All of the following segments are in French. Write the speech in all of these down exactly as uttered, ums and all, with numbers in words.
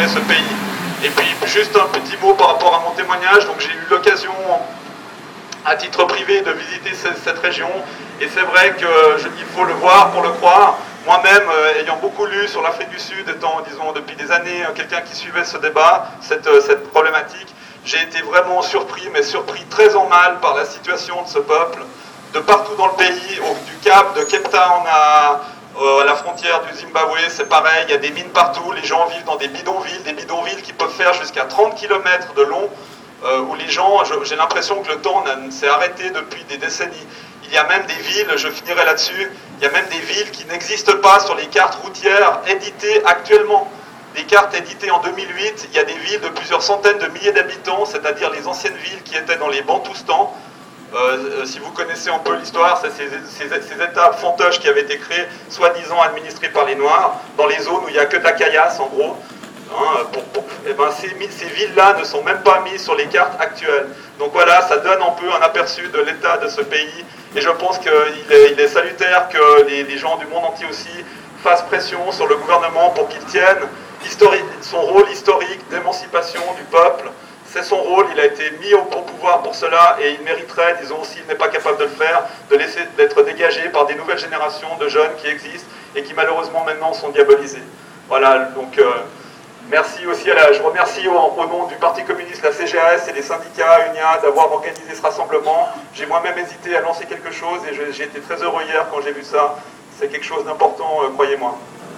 ce pays. Et puis juste un petit mot par rapport à mon témoignage. Donc j'ai eu l'occasion à titre privé de visiter cette région, et c'est vrai qu'il faut le voir pour le croire. Moi-même, euh, ayant beaucoup lu sur l'Afrique du Sud, étant, disons, depuis des années, euh, quelqu'un qui suivait ce débat, cette, euh, cette problématique, j'ai été vraiment surpris, mais surpris très en mal par la situation de ce peuple, de partout dans le pays, au, du Cap, de Cape Town à, euh, à la frontière du Zimbabwe, c'est pareil, il y a des mines partout, les gens vivent dans des bidonvilles, des bidonvilles qui peuvent faire jusqu'à trente kilomètres de long, euh, où les gens, j'ai l'impression que le temps s'est arrêté depuis des décennies. Il y a même des villes, je finirai là-dessus, il y a même des villes qui n'existent pas sur les cartes routières éditées actuellement. Des cartes éditées en deux mille huit, il y a des villes de plusieurs centaines de milliers d'habitants, c'est-à-dire les anciennes villes qui étaient dans les Bantoustans. Euh, si vous connaissez un peu l'histoire, c'est ces, ces, ces États fantoches qui avaient été créés, soi-disant administrés par les Noirs, dans les zones où il n'y a que de la caillasse, en gros. Hein, pour, pour, eh ben, ces, ces villes-là ne sont même pas mises sur les cartes actuelles. Donc voilà, ça donne un peu un aperçu de l'état de ce pays. Et je pense qu'il est, il est salutaire que les, les gens du monde entier aussi fassent pression sur le gouvernement pour qu'il tienne son rôle historique d'émancipation du peuple. C'est son rôle, il a été mis au, au pouvoir pour cela, et il mériterait, disons, s'il n'est pas capable de le faire, de laisser d'être dégagé par des nouvelles générations de jeunes qui existent et qui malheureusement maintenant sont diabolisés. Voilà, donc euh, merci aussi à la, je remercie au, au nom du Parti communiste, la C G A S et les syndicats U N I A d'avoir organisé ce rassemblement. J'ai moi-même hésité à lancer quelque chose et j'ai été très heureux hier quand j'ai vu ça. C'est quelque chose d'important, euh, croyez-moi.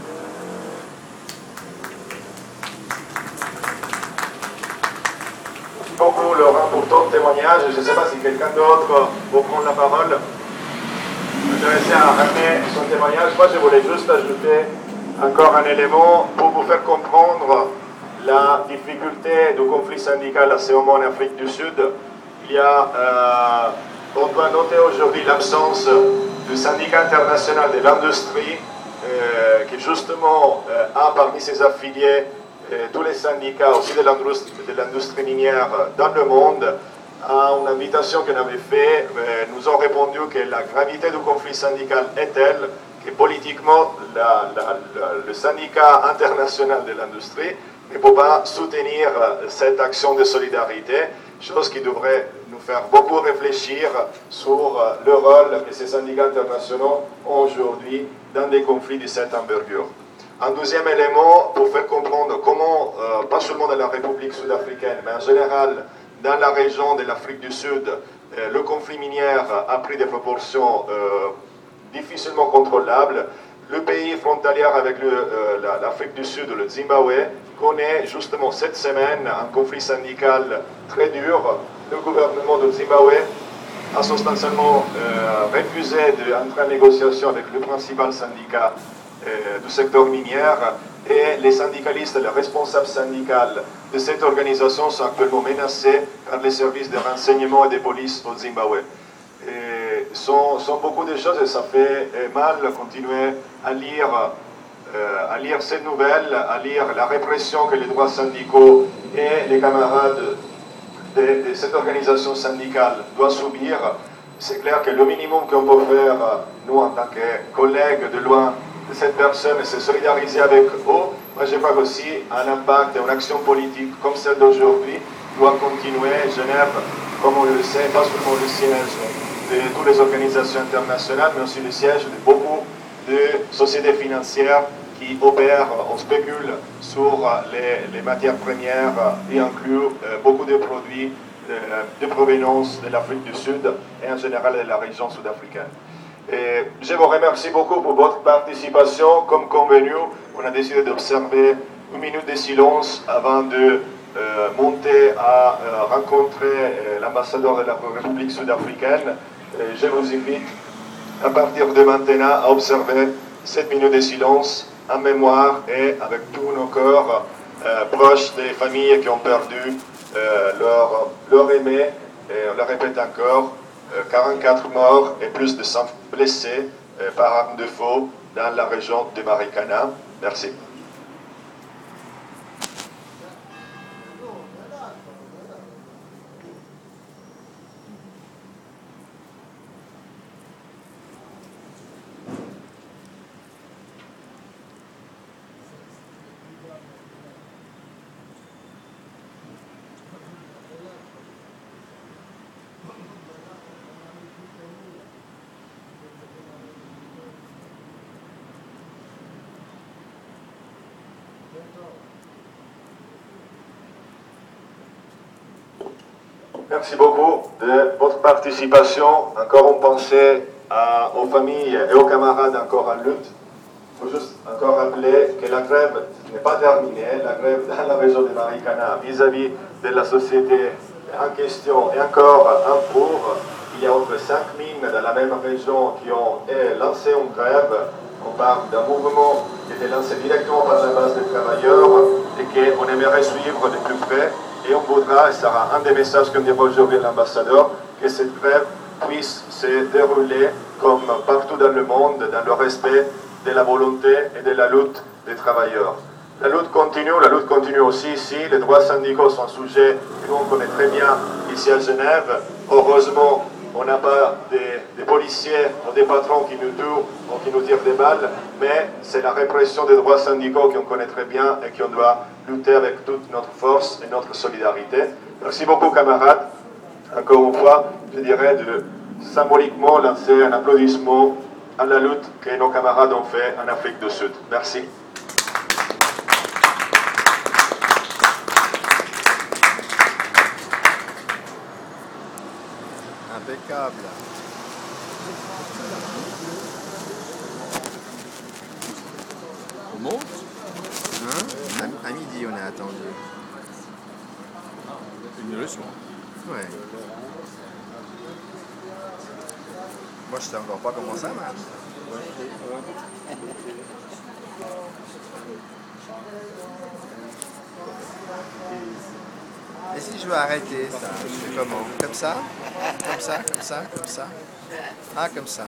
Merci beaucoup Laurent pour ton témoignage. Je ne sais pas si quelqu'un d'autre veut prendre la parole. Intéressé à ramener son témoignage. Moi je voulais juste ajouter encore un élément pour vous faire comprendre la difficulté du conflit syndical assez au moins en Afrique du Sud. Il y a, euh, on doit noter aujourd'hui l'absence du syndicat international de l'industrie euh, qui justement euh, a parmi ses affiliés euh, tous les syndicats aussi de l'industrie minière dans le monde. À une invitation qu'on avait faite, euh, nous ont répondu que la gravité du conflit syndical est telle que politiquement la, la, la, le syndicat international de l'industrie ne peut pas soutenir cette action de solidarité, chose qui devrait nous faire beaucoup réfléchir sur le rôle que ces syndicats internationaux ont aujourd'hui dans des conflits de cette envergure. Un deuxième élément pour faire comprendre comment, euh, pas seulement dans la République sud-africaine, mais en général dans la région de l'Afrique du Sud, euh, le conflit minier a pris des proportions euh, difficilement contrôlables. Le pays frontalier avec l'Afrique euh, du Sud, le Zimbabwe, connaît justement cette semaine un conflit syndical très dur. Le gouvernement de Zimbabwe a substantiellement euh, refusé d'entrer en négociation avec le principal syndicat euh, du secteur minier, et les syndicalistes, les responsables syndicaux de cette organisation sont actuellement menacés par les services de renseignement et de police au Zimbabwe. Ce sont, sont beaucoup de choses et ça fait mal de continuer à lire, euh, à lire ces nouvelles, à lire la répression que les droits syndicaux et les camarades de, de cette organisation syndicale doivent subir. C'est clair que le minimum qu'on peut faire, nous en tant que collègues de loin de cette personne, c'est solidariser avec eux. Moi je crois aussi un impact et une action politique comme celle d'aujourd'hui doit continuer. Genève, comme on le sait, pas seulement le siège de toutes les organisations internationales, mais aussi le siège de beaucoup de sociétés financières qui opèrent, on spécule sur les, les matières premières, y inclut euh, beaucoup de produits de, de provenance de l'Afrique du Sud et en général de la région sud-africaine. Et je vous remercie beaucoup pour votre participation. Comme convenu, on a décidé d'observer une minute de silence avant de euh, monter à euh, rencontrer euh, l'ambassadeur de la République sud-africaine. Je vous invite à partir de maintenant à observer cette minute de silence en mémoire et avec tous nos cœurs euh, proches des familles qui ont perdu euh, leur, leur aimé. Et on le répète encore, euh, quarante-quatre morts et plus de cent blessés euh, par arme de feu dans la région de Marikana. Merci. Merci beaucoup de votre participation. Encore une pensée à, aux familles et aux camarades encore en lutte. Il faut juste encore rappeler que la grève n'est pas terminée. La grève dans la région de Marikana vis-à-vis de la société en question est encore en cours. Il y a entre cinq mines dans la même région qui ont lancé une grève. On parle d'un mouvement qui était lancé directement par la base des travailleurs et qu'on aimerait suivre de plus près. Et on voudra, et ce sera un des messages qu'on dira aujourd'hui à l'ambassadeur, que cette grève puisse se dérouler comme partout dans le monde, dans le respect de la volonté et de la lutte des travailleurs. La lutte continue, la lutte continue aussi ici. Les droits syndicaux sont un sujet que nous on connaît très bien ici à Genève. Heureusement, on n'a pas des, des policiers ou des patrons qui nous tuent ou qui nous tirent des balles, mais c'est la répression des droits syndicaux qu'on connaît très bien et qu'on doit lutter avec toute notre force et notre solidarité. Merci beaucoup, camarades. Encore une fois, je dirais de symboliquement lancer un applaudissement à la lutte que nos camarades ont fait en Afrique du Sud. Merci. Impeccable. On monte, hein? À, à midi, on a attendu. Une leçon. Ouais. Moi, je sais encore pas comment ça marche. Et si je veux arrêter ça, je fais comment? Comme ça? Comme ça? Comme ça? Comme ça? Ah, comme ça.